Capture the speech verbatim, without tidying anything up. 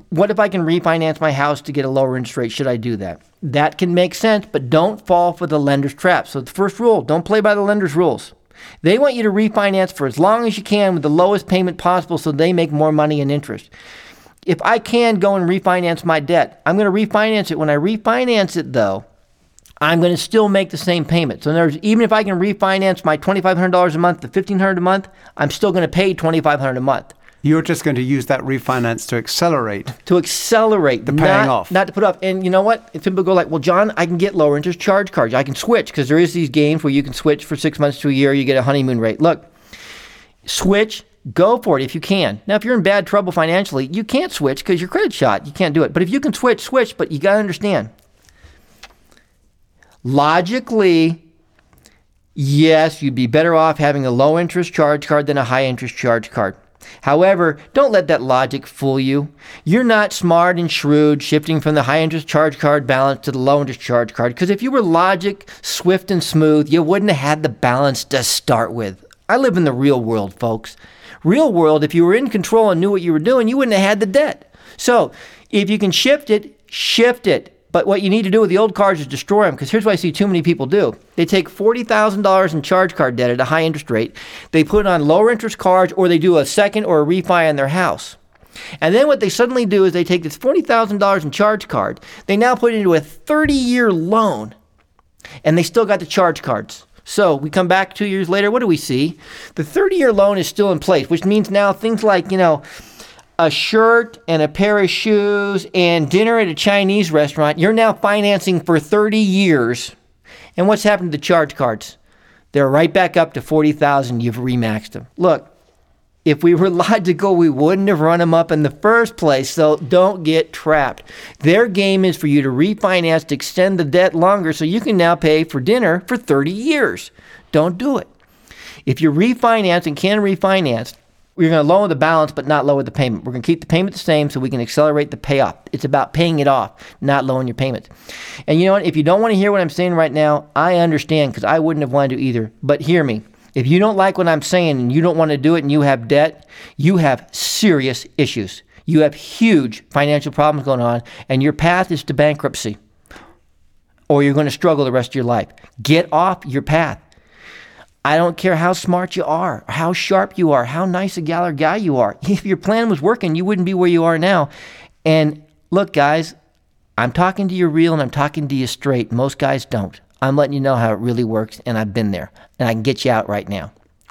what if I can refinance my house to get a lower interest rate? Should I do that? That can make sense, but don't fall for the lender's trap. So the first rule, don't play by the lender's rules. They want you to refinance for as long as you can with the lowest payment possible so they make more money in interest. If I can go and refinance my debt, I'm going to refinance it. When I refinance it, though, I'm going to still make the same payment. So in other words, even if I can refinance my twenty-five hundred dollars a month to fifteen hundred dollars a month, I'm still going to pay twenty-five hundred dollars a month. You're just going to use that refinance to accelerate. To accelerate. The paying not, off. Not to put off. And you know what? If people go like, well, John, I can get lower interest charge cards. I can switch because there is these games where you can switch for six months to a year. You get a honeymoon rate. Look, switch. Go for it if you can. Now, if you're in bad trouble financially, you can't switch because your credit's shot. You can't do it. But if you can switch, switch. But you got to understand. Logically, yes, you'd be better off having a low interest charge card than a high interest charge card. However, don't let that logic fool you. You're not smart and shrewd shifting from the high interest charge card balance to the low interest charge card, because if you were logic, swift and smooth, you wouldn't have had the balance to start with. I live in the real world, folks. Real world, if you were in control and knew what you were doing, you wouldn't have had the debt. So if you can shift it, shift it. But what you need to do with the old cards is destroy them, because here's what I see too many people do. They take forty thousand dollars in charge card debt at a high interest rate. They put it on lower interest cards, or they do a second or a refi on their house. And then what they suddenly do is they take this forty thousand dollars in charge card. They now put it into a thirty-year loan, and they still got the charge cards. So we come back two years later, what do we see? The thirty-year loan is still in place, which means now things like, you know, a shirt and a pair of shoes and dinner at a Chinese restaurant, you're now financing for thirty years. And what's happened to the charge cards? They're right back up to forty thousand dollars. You've remaxed them. Look, if we were logical, we wouldn't have run them up in the first place. So don't get trapped. Their game is for you to refinance to extend the debt longer so you can now pay for dinner for thirty years. Don't do it. If you refinance and can refinance, we're going to lower the balance, but not lower the payment. We're going to keep the payment the same so we can accelerate the payoff. It's about paying it off, not lowering your payments. And you know what? If you don't want to hear what I'm saying right now, I understand, because I wouldn't have wanted to either. But hear me. If you don't like what I'm saying and you don't want to do it and you have debt, you have serious issues. You have huge financial problems going on, and your path is to bankruptcy, or you're going to struggle the rest of your life. Get off your path. I don't care how smart you are, how sharp you are, how nice a gal or guy you are. If your plan was working, you wouldn't be where you are now. And look, guys, I'm talking to you real and I'm talking to you straight. Most guys don't. I'm letting you know how it really works, and I've been there, and I can get you out right now.